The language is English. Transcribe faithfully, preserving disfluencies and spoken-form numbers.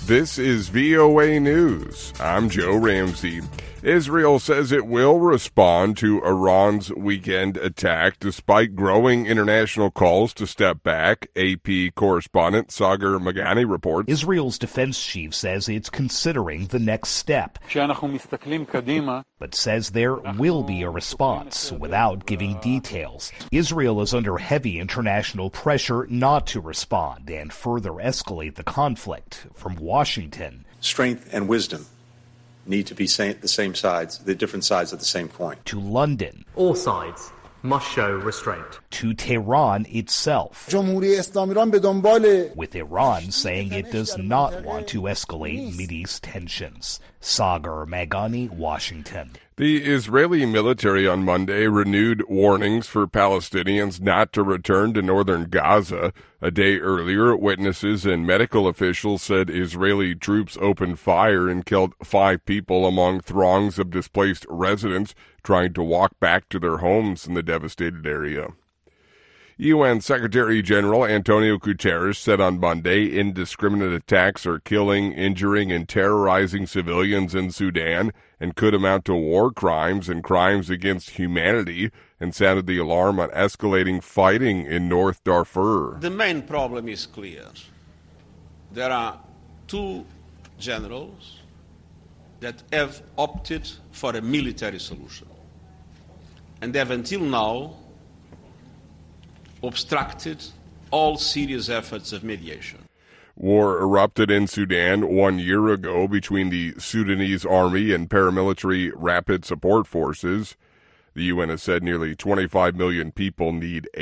This is V O A News. I'm Joe Ramsey. Israel says it will respond to Iran's weekend attack despite growing international calls to step back. A P correspondent Sagar Magani reports. Israel's defense chief says it's considering the next step, but says there will be a response without giving details. Israel is under heavy international pressure not to respond and further escalate the conflict. From Washington, strength and wisdom need to be the same sides, the different sides of the same coin. To London, all sides must show restraint. To Tehran itself, with Iran saying it does not want to escalate Mideast tensions. Sagar Magani, Washington. The Israeli military on Monday renewed warnings for Palestinians not to return to northern Gaza. A day earlier, witnesses and medical officials said Israeli troops opened fire and killed five people among throngs of displaced residents trying to walk back to their homes in the devastated area. U N Secretary General Antonio Guterres said on Monday indiscriminate attacks are killing, injuring, and terrorizing civilians in Sudan and could amount to war crimes and crimes against humanity, and sounded the alarm on escalating fighting in North Darfur. The main problem is clear. There are two generals that have opted for a military solution and have until now obstructed all serious efforts of mediation. War erupted in Sudan one year ago between the Sudanese army and paramilitary rapid support forces. The U N has said nearly twenty-five million people need aid.